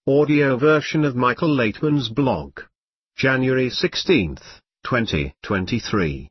Audio version of Michael Laitman's blog. January 16, 2023.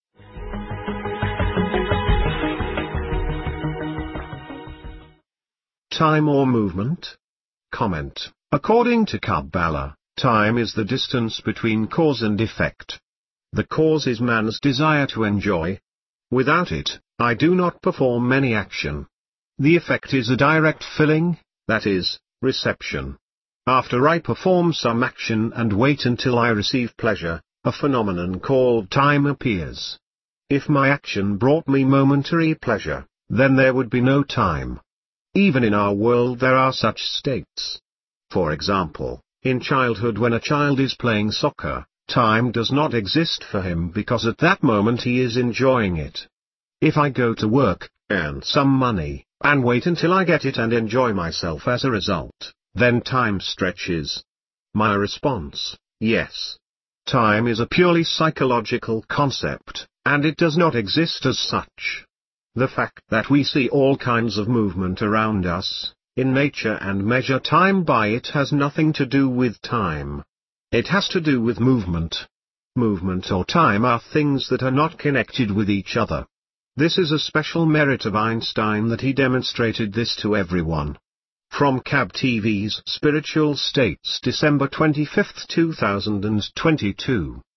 Time or movement? Comment. According to Kabbalah, time is the distance between cause and effect. The cause is man's desire to enjoy. Without it, I do not perform any action. The effect is a direct filling, that is, reception. After I perform some action and wait until I receive pleasure, a phenomenon called time appears. If my action brought me momentary pleasure, then there would be no time. Even in our world there are such states. For example, in childhood when a child is playing soccer, time does not exist for him because at that moment he is enjoying it. If I go to work, earn some money, and wait until I get it and enjoy myself as a result, then time stretches. My response: yes. Time is a purely psychological concept, and it does not exist as such. The fact that we see all kinds of movement around us, in nature, and measure time by it has nothing to do with time. It has to do with movement. Movement or time are things that are not connected with each other. This is a special merit of Einstein that he demonstrated this to everyone. From Cab TV's Spiritual States, December 25, 2022.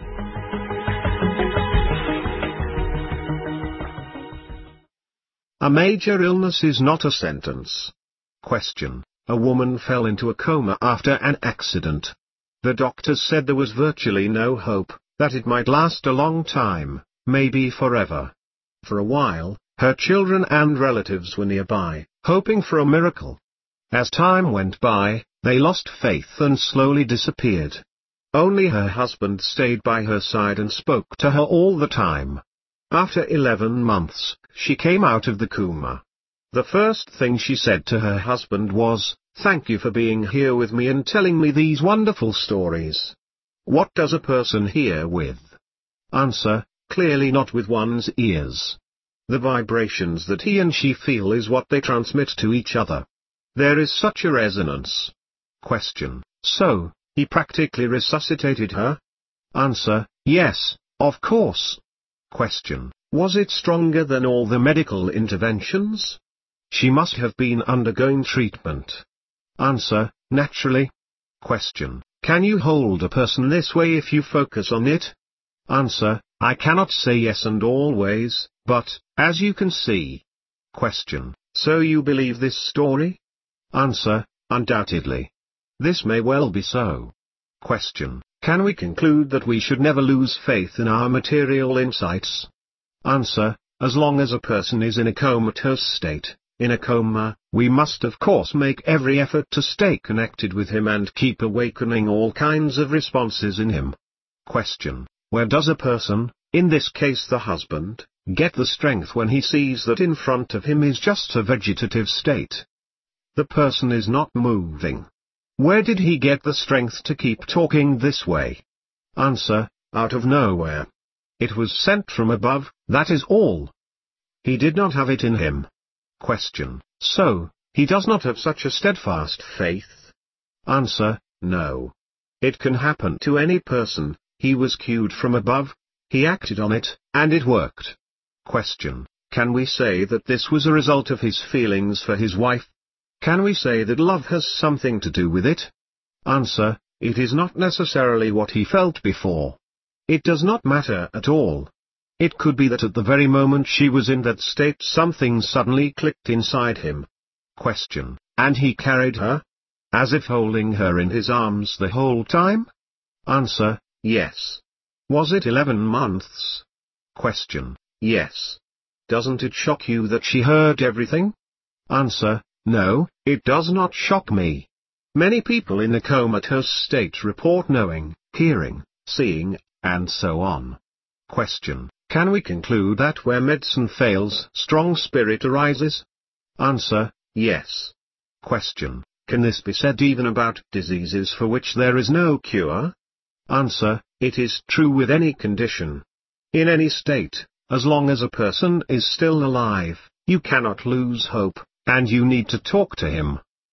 A major illness is not a sentence. Question. A woman fell into a coma after an accident. The doctors said there was virtually no hope, that it might last a long time, maybe forever. For a while, her children and relatives were nearby, hoping for a miracle. As time went by, they lost faith and slowly disappeared. Only her husband stayed by her side and spoke to her all the time. After 11 months, she came out of the coma. The first thing she said to her husband was, "Thank you for being here with me and telling me these wonderful stories." What does a person hear with? Answer: clearly not with one's ears. The vibrations that he and she feel is what they transmit to each other. There is such a resonance. Question. So, he practically resuscitated her? Answer: yes, of course. Question. Was it stronger than all the medical interventions? She must have been undergoing treatment. Answer: naturally. Question. Can you hold a person this way if you focus on it? Answer: I cannot say yes and always, but, as you can see. Question. So you believe this story? Answer: undoubtedly. This may well be so. Question. Can we conclude that we should never lose faith in our material insights? Answer: as long as a person is in a comatose state, in a coma, we must of course make every effort to stay connected with him and keep awakening all kinds of responses in him. Question. Where does a person, in this case the husband, get the strength when he sees that in front of him is just a vegetative state? The person is not moving. Where did he get the strength to keep talking this way? Answer: out of nowhere. It was sent from above, that is all. He did not have it in him. Question. So, he does not have such a steadfast faith? Answer: no. It can happen to any person. He was cued from above, he acted on it, and it worked. Question. Can we say that this was a result of his feelings for his wife? Can we say that love has something to do with it? Answer: it is not necessarily what he felt before. It does not matter at all. It could be that at the very moment she was in that state something suddenly clicked inside him. Question. And he carried her? As if holding her in his arms the whole time? Answer: yes. Was it 11 months? Question. Yes. Doesn't it shock you that she heard everything? Answer: no, it does not shock me. Many people in a comatose state report knowing, hearing, seeing, and so on. Question. Can we conclude that where medicine fails, strong spirit arises? Answer: yes. Question. Can this be said even about diseases for which there is no cure? Answer: it is true with any condition. In any state, as long as a person is still alive, you cannot lose hope, and you need to talk to him.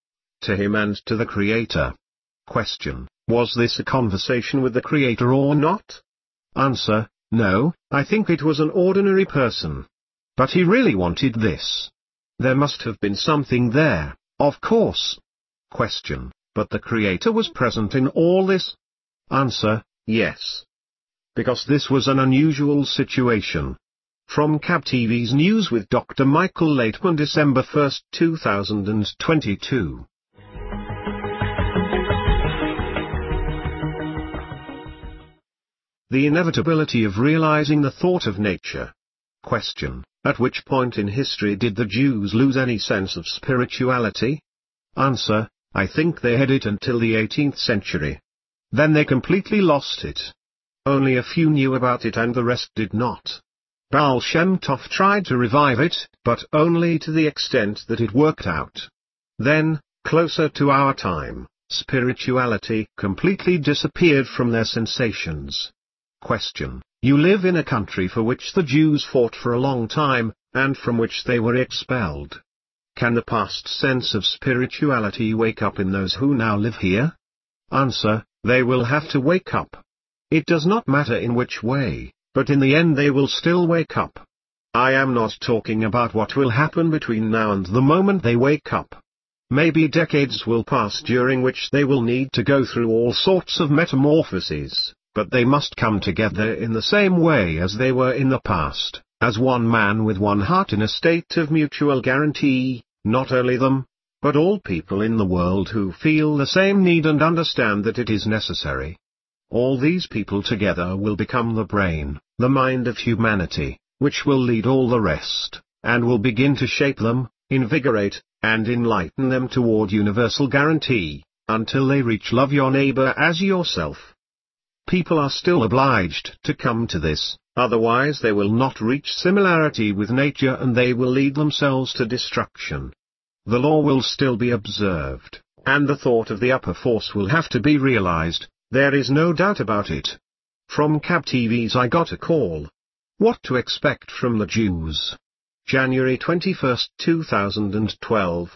to him and to the Creator. Question: was this a conversation with the Creator or not? Answer: no, I think it was an ordinary person. But he really wanted this. There must have been something there, of course. Question: but the Creator was present in all this? Answer: yes. Because this was an unusual situation. From CAB-TV's News with Dr. Michael Laitman, December 1, 2022. The inevitability of realizing the thought of nature. Question: at which point in history did the Jews lose any sense of spirituality? Answer: I think they had it until the 18th century. Then they completely lost it. Only a few knew about it and the rest did not. Baal Shem Tov tried to revive it, but only to the extent that it worked out. Then, closer to our time, spirituality completely disappeared from their sensations. Question: you live in a country for which the Jews fought for a long time, and from which they were expelled. Can the past sense of spirituality wake up in those who now live here? Answer: they will have to wake up. It does not matter in which way, but in the end they will still wake up. I am not talking about what will happen between now and the moment they wake up. Maybe decades will pass during which they will need to go through all sorts of metamorphoses, but they must come together in the same way as they were in the past, as one man with one heart in a state of mutual guarantee, not only them, but all people in the world who feel the same need and understand that it is necessary. All these people together will become the brain, the mind of humanity, which will lead all the rest, and will begin to shape them, invigorate, and enlighten them toward universal guarantee, until they reach love your neighbor as yourself. People are still obliged to come to this, otherwise they will not reach similarity with nature and they will lead themselves to destruction. The law will still be observed, and the thought of the upper force will have to be realized. There is no doubt about it. From CAB-TV's I Got a Call. What to expect from the Jews. January 21, 2012.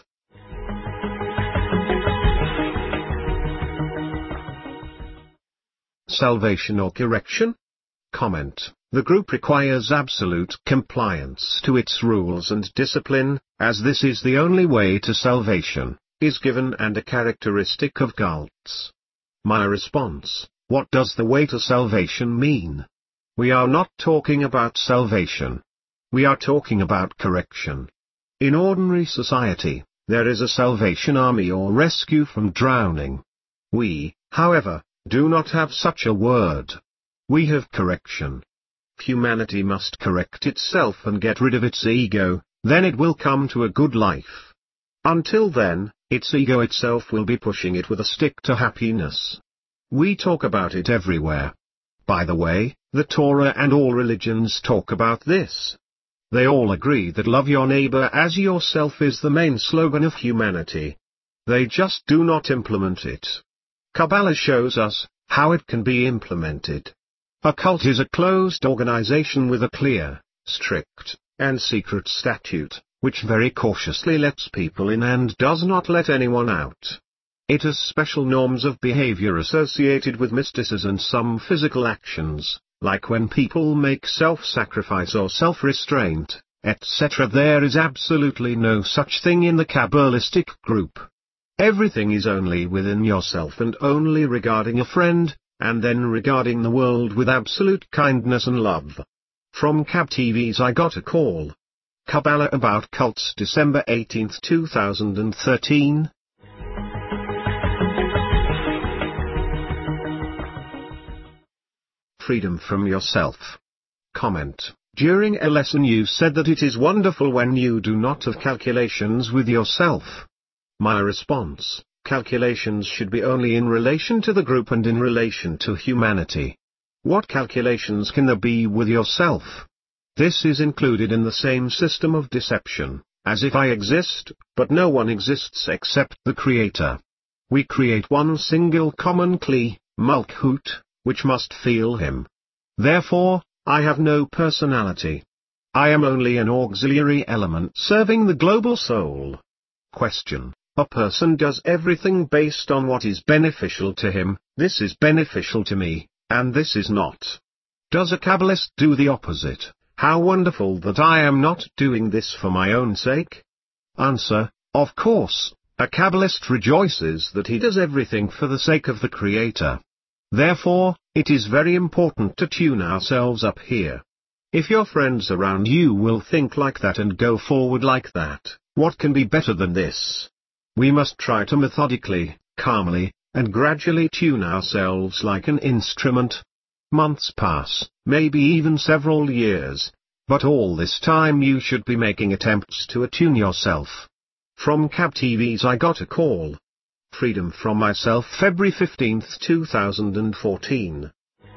Salvation or correction? Comment: the group requires absolute compliance to its rules and discipline, as this is the only way to salvation, is given and a characteristic of cults. My response: what does the way to salvation mean? We are not talking about salvation. We are talking about correction. In ordinary society, there is a Salvation Army or rescue from drowning. We, however, do not have such a word. We have correction. Humanity must correct itself and get rid of its ego, then it will come to a good life. Until then, its ego itself will be pushing it with a stick to happiness. We talk about it everywhere. By the way, the Torah and all religions talk about this. They all agree that love your neighbor as yourself is the main slogan of humanity. They just do not implement it. Kabbalah shows us how it can be implemented. A cult is a closed organization with a clear, strict, and secret statute, which very cautiously lets people in and does not let anyone out. It has special norms of behavior associated with mysticism and some physical actions, like when people make self-sacrifice or self-restraint, etc. There is absolutely no such thing in the Kabbalistic group. Everything is only within yourself and only regarding a friend, and then regarding the world with absolute kindness and love. From CAB-TV's I Got a Call. Kabbalah about cults, December 18, 2013. Freedom from yourself. Comment: during a lesson you said that it is wonderful when you do not have calculations with yourself. My response: calculations should be only in relation to the group and in relation to humanity. What calculations can there be with yourself? This is included in the same system of deception, as if I exist, but no one exists except the Creator. We create one single common Kli, Malchut, which must feel him. Therefore, I have no personality. I am only an auxiliary element serving the global soul. Question: A person does everything based on what is beneficial to him. This is beneficial to me, and this is not. Does a Kabbalist do the opposite? How wonderful that I am not doing this for my own sake? Answer: of course, a Kabbalist rejoices that he does everything for the sake of the Creator. Therefore, it is very important to tune ourselves up here. If your friends around you will think like that and go forward like that, what can be better than this? We must try to methodically, calmly, and gradually tune ourselves like an instrument. Months pass, maybe even several years, but all this time you should be making attempts to attune yourself. From Cab TV's I Got a Call. Freedom from Myself, February 15, 2014.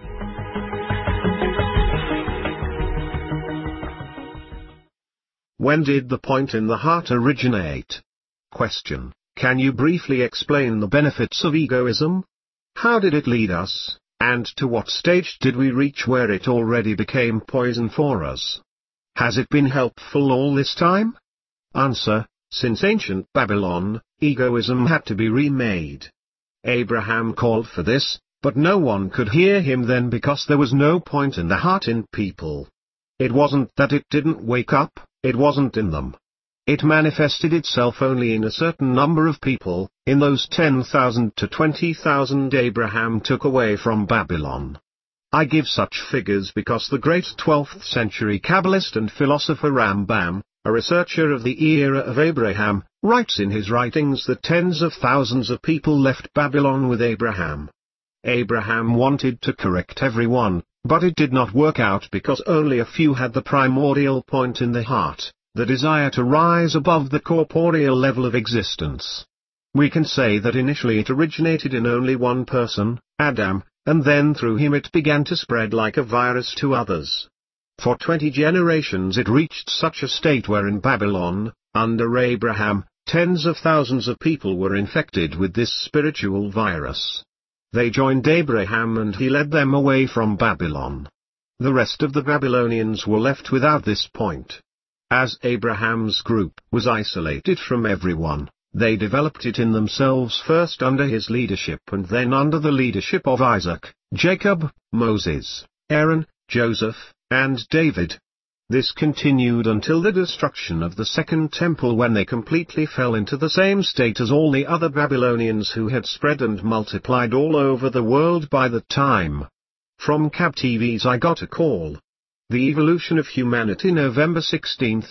When did the point in the heart originate? Question: can you briefly explain the benefits of egoism? How did it lead us, and to what stage did we reach where it already became poison for us? Has it been helpful all this time? Answer: since ancient Babylon, egoism had to be remade. Abraham called for this, but no one could hear him then because there was no point in the heart in people. It wasn't that it didn't wake up, it wasn't in them. It manifested itself only in a certain number of people, in those 10,000 to 20,000 Abraham took away from Babylon. I give such figures because the great 12th century Kabbalist and philosopher Rambam, a researcher of the era of Abraham, writes in his writings that tens of thousands of people left Babylon with Abraham. Abraham wanted to correct everyone, but it did not work out because only a few had the primordial point in the heart, the desire to rise above the corporeal level of existence. We can say that initially it originated in only one person, Adam, and then through him it began to spread like a virus to others. For 20 generations it reached such a state where in Babylon, under Abraham, tens of thousands of people were infected with this spiritual virus. They joined Abraham and he led them away from Babylon. The rest of the Babylonians were left without this point. As Abraham's group was isolated from everyone, they developed it in themselves first under his leadership and then under the leadership of Isaac, Jacob, Moses, Aaron, Joseph, and David. This continued until the destruction of the Second Temple when they completely fell into the same state as all the other Babylonians who had spread and multiplied all over the world by that time. From Cab TV's I Got a Call. The Evolution of Humanity, November 16,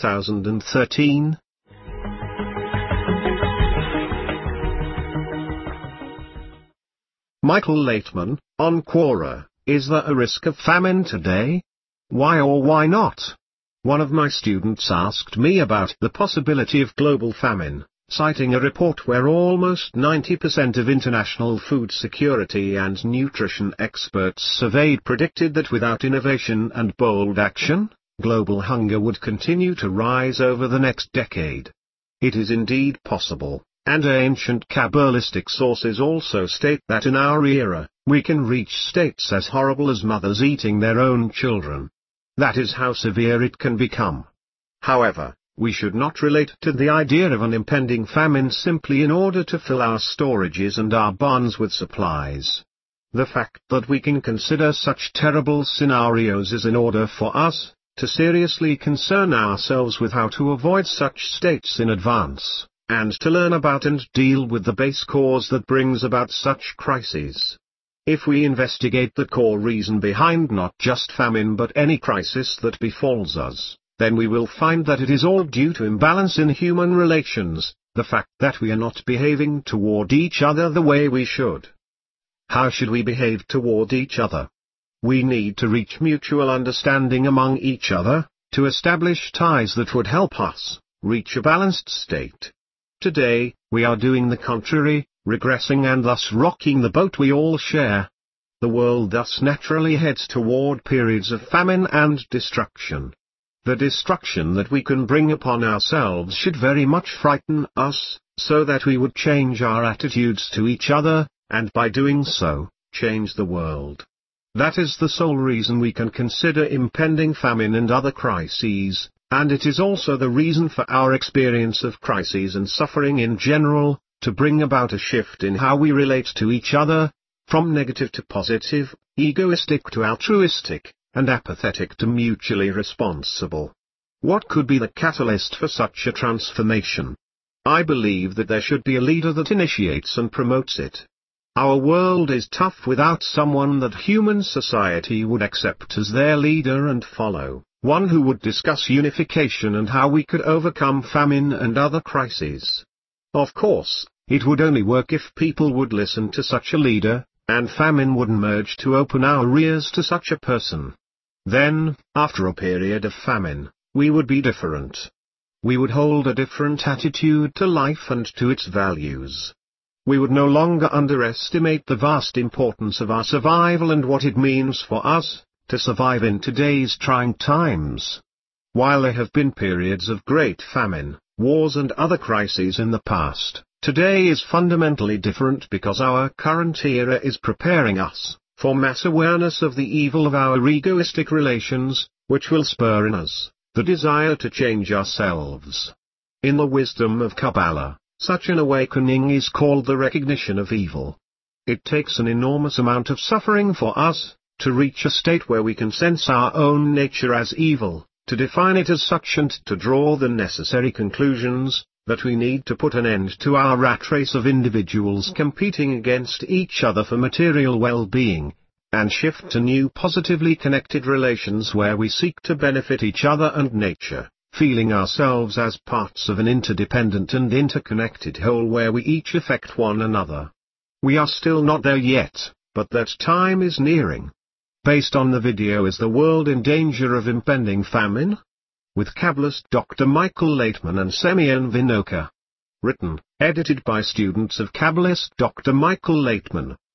2013. Michael Laitman, on Quora: is there a risk of famine today? Why or why not? One of my students asked me about the possibility of global famine, citing a report where almost 90% of international food security and nutrition experts surveyed predicted that without innovation and bold action, global hunger would continue to rise over the next decade. It is indeed possible, and ancient Kabbalistic sources also state that in our era, we can reach states as horrible as mothers eating their own children. That is how severe it can become. However, we should not relate to the idea of an impending famine simply in order to fill our storages and our barns with supplies. The fact that we can consider such terrible scenarios is in order for us to seriously concern ourselves with how to avoid such states in advance, and to learn about and deal with the base cause that brings about such crises. If we investigate the core reason behind not just famine but any crisis that befalls us, then we will find that it is all due to imbalance in human relations, the fact that we are not behaving toward each other the way we should. How should we behave toward each other? We need to reach mutual understanding among each other, to establish ties that would help us reach a balanced state. Today, we are doing the contrary, regressing and thus rocking the boat we all share. The world thus naturally heads toward periods of famine and destruction. The destruction that we can bring upon ourselves should very much frighten us, so that we would change our attitudes to each other, and by doing so, change the world. That is the sole reason we can consider impending famine and other crises, And it is also the reason for our experience of crises and suffering in general, to bring about a shift in how we relate to each other, from negative to positive, egoistic to altruistic, and apathetic to mutually responsible. What could be the catalyst for such a transformation? I believe that there should be a leader that initiates and promotes it. Our world is tough without someone that human society would accept as their leader and follow, one who would discuss unification and how we could overcome famine and other crises. Of course, it would only work if people would listen to such a leader, and famine would emerge to open our ears to such a person. Then, after a period of famine, we would be different. We would hold a different attitude to life and to its values. We would no longer underestimate the vast importance of our survival and what it means for us to survive in today's trying times. While there have been periods of great famine, wars and other crises in the past, today is fundamentally different because our current era is preparing us for mass awareness of the evil of our egoistic relations, which will spur in us the desire to change ourselves. In the wisdom of Kabbalah, such an awakening is called the recognition of evil. It takes an enormous amount of suffering for us to reach a state where we can sense our own nature as evil, to define it as such and to draw the necessary conclusions that we need to put an end to our rat race of individuals competing against each other for material well-being, and shift to new positively connected relations where we seek to benefit each other and nature, feeling ourselves as parts of an interdependent and interconnected whole where we each affect one another. We are still not there yet, but that time is nearing. Based on the video, Is the World in Danger of Impending Famine? With Kabbalist Dr. Michael Laitman and Semyon Vinokur. Written, edited by students of Kabbalist Dr. Michael Laitman.